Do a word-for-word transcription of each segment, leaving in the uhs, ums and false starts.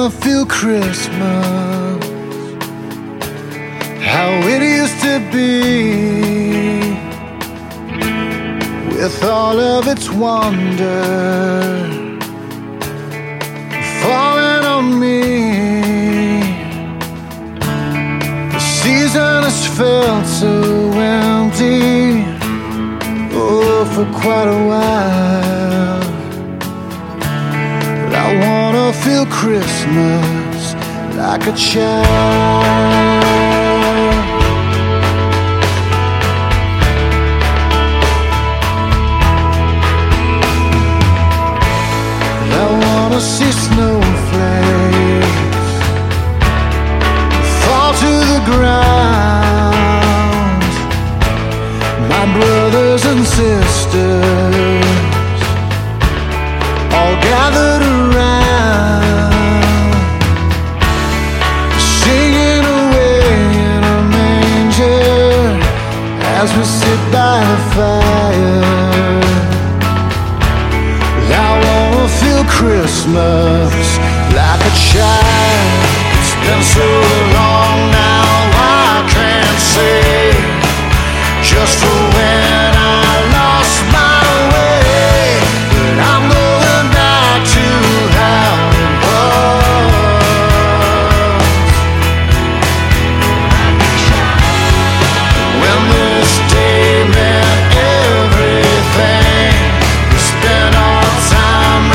wanna feel Christmas, how it used to be, with all of its wonder falling on me. The season has felt so empty, oh, for quite a while. But I wanna feel Christmas like a child. I wanna see snowflakes fall to the ground, my brothers and sisters all gathered around, singing away in a manger as we sit by the fire. I wanna feel Christmas like a child. It's been so long now I can't say just for when I lost my way, but I'm going back to how it was. When this day meant everything, we spent our time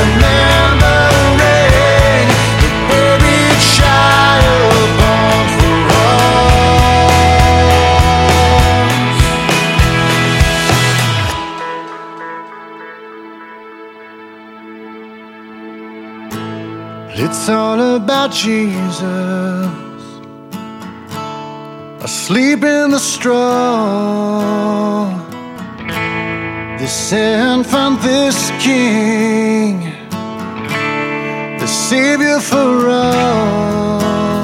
remembering the baby child born for us. It's all about Jesus, asleep in the straw. This infant, this King, the Savior for all.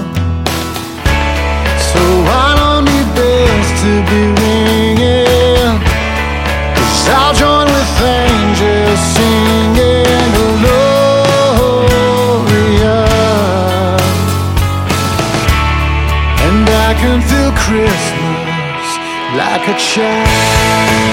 So why don't need bells to be ringing, 'cause I'll join with angels singing Gloria, and I can feel Christmas like a child.